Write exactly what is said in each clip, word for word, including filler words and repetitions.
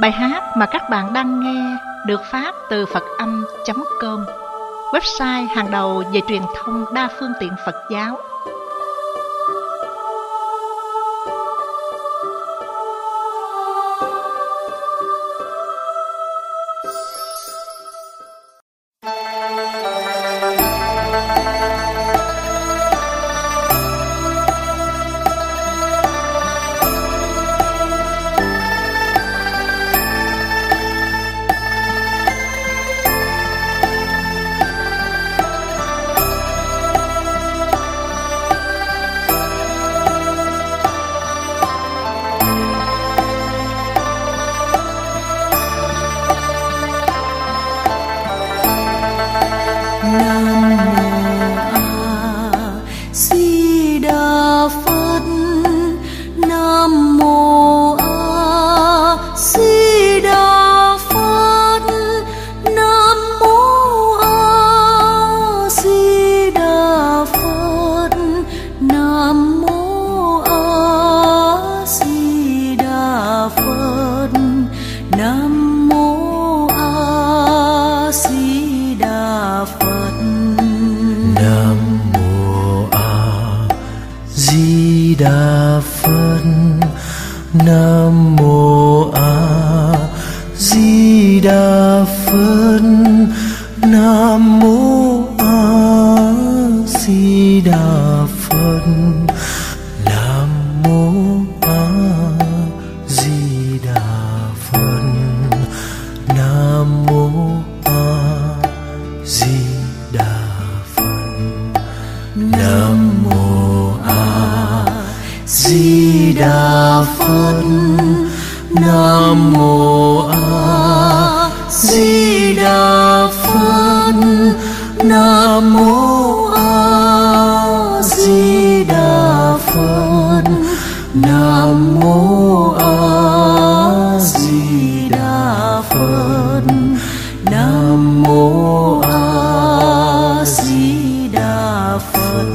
Bài hát mà các bạn đang nghe được phát từ phật âm chấm com, website hàng đầu về truyền thông đa phương tiện Phật giáo. Nam mô A Di Đà Phật. Nam mô A Di Đà Phật. Nam mô A Di Đà Phật. Nam mô A Di Đà Phật. Nam mô A Di Đà Phật. Nam mô A Di Đà Phật. Nam mô A Di Đà Phật. Nam mô A Di Đà Phật. Nam mô A Di Đà Phật.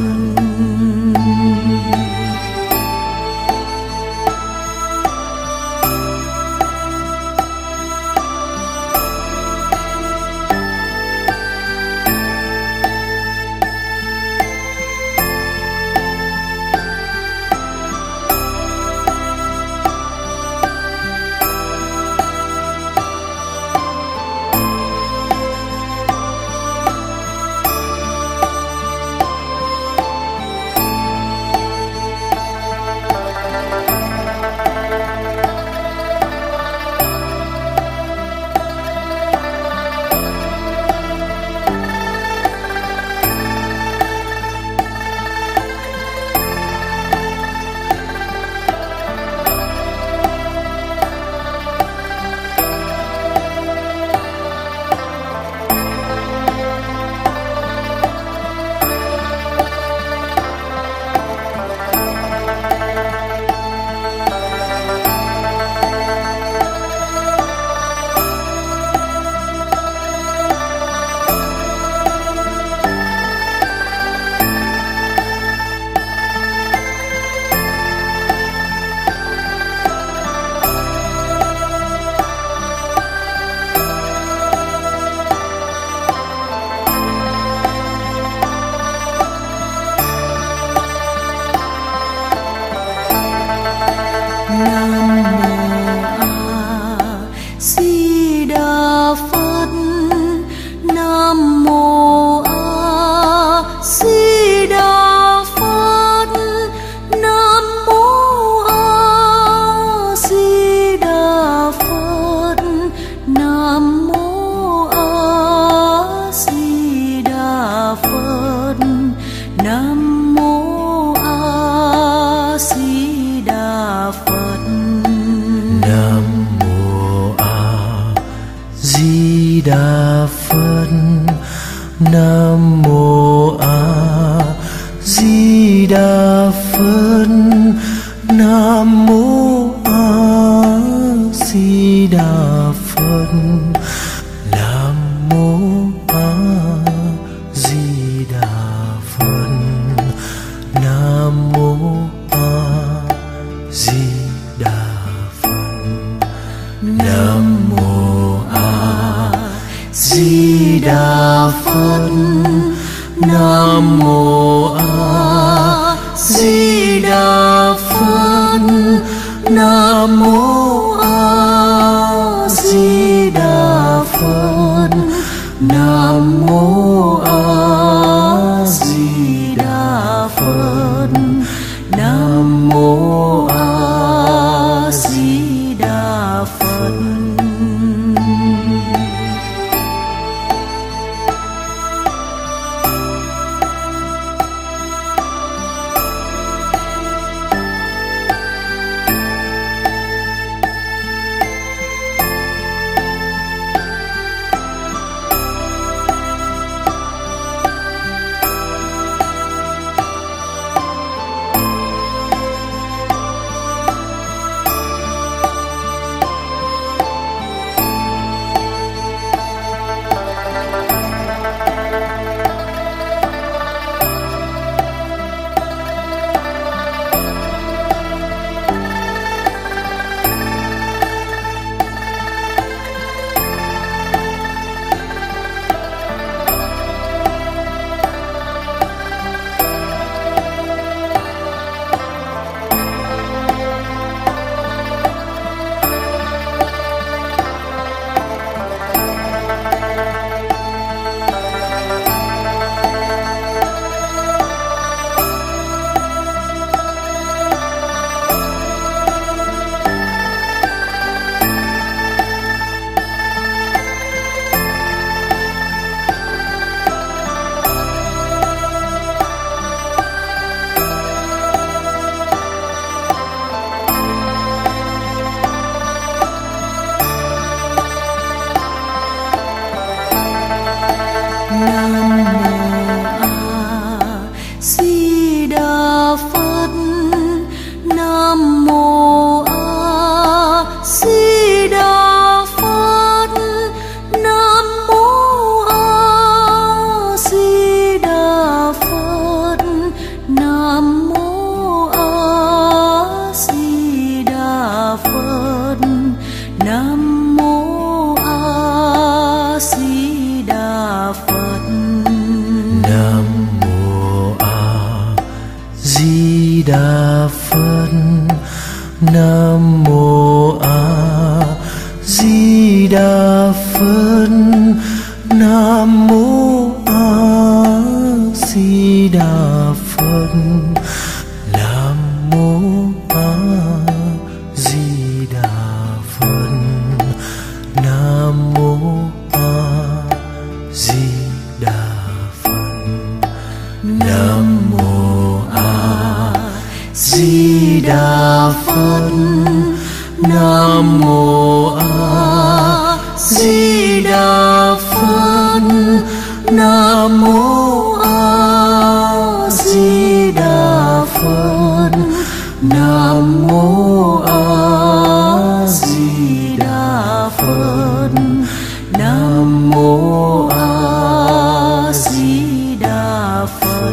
Nam mô A Di Đà Phật. Nam mô A Di Đà Phật. Nam mô A Di Đà Phật. Nam mô A Di Đà Phật. Nam Nam mô A Di Đà Phật. Nam mô A Di Đà Phật. Nam mô A Di Đà Phật. Nam mô A Di Đà Phật. Nam mô A Di Đà Phật. Nam mô A Di Đà Phật. Nam mô A Di Đà Phật. Nam mô A Di Đà Phật. Nam mô A Di Đà Phật. Nam mô A Di Đà Phật. Nam mô A Di Đà Phật. Nam mô A Di Đà Phật.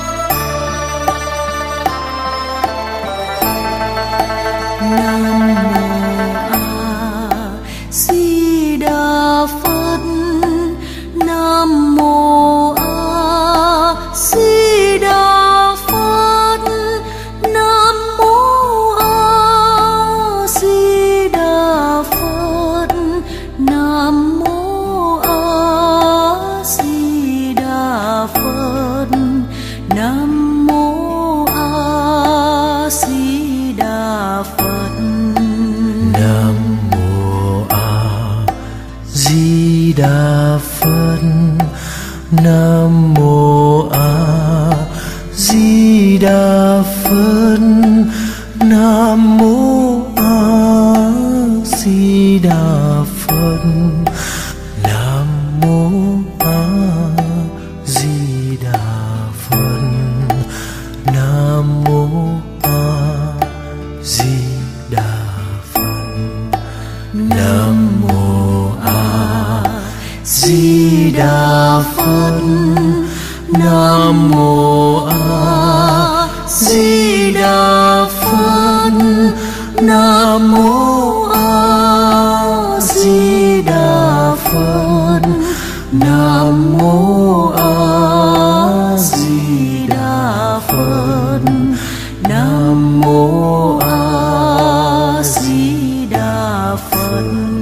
Nam Đà Phật. Nam mô A Di Đà Phật. Nam mô A Di Đà Phật. Nam mô A Di Đà Phật. Nam mô A Di Đà Phật. Nam mô A Di Đà Phật. Nam mô A Di Đà Phật. Nam mô A Di Đà Phật. Nam mô A Di Đà Phật. Nam mô A Di Đà Phật.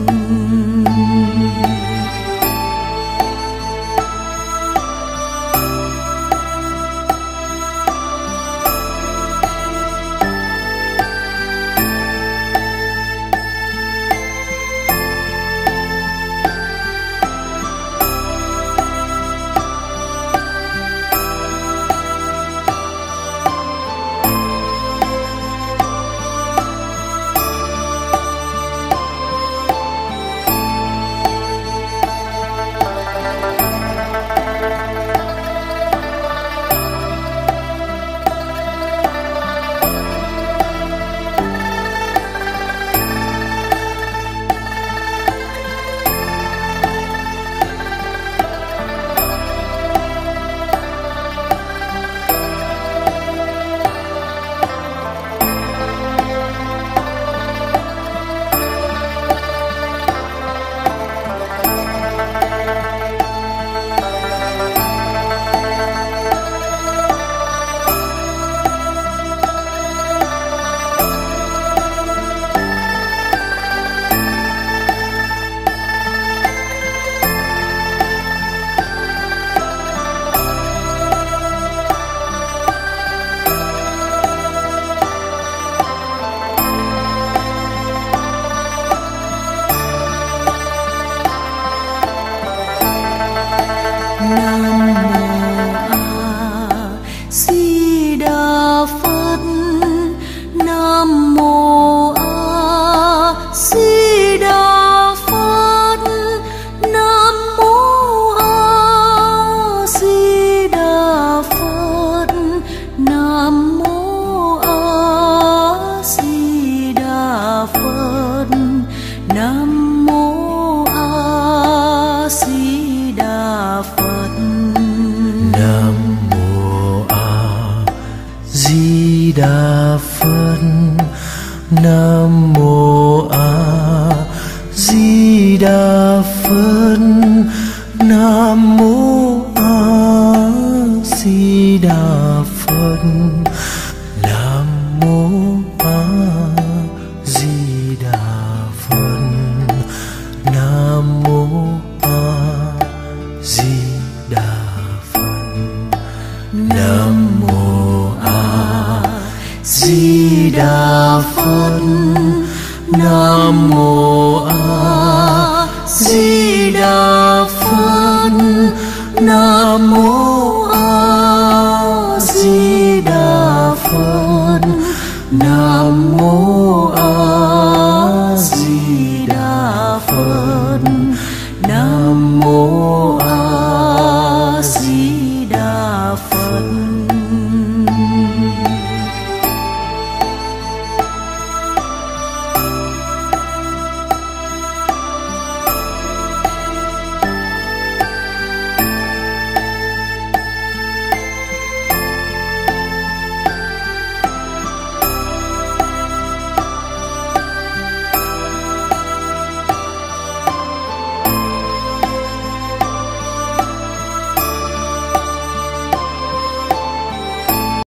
Đà Phật. Nam mô A Di Đà Phật. Nam mô A Di Đà Phật. Nam mô A Di Đà Phật. Nam mô A Di Đà Phật. Nam mô A Di Đà Phật. Nam mô A Di Đà Phật. Nam mô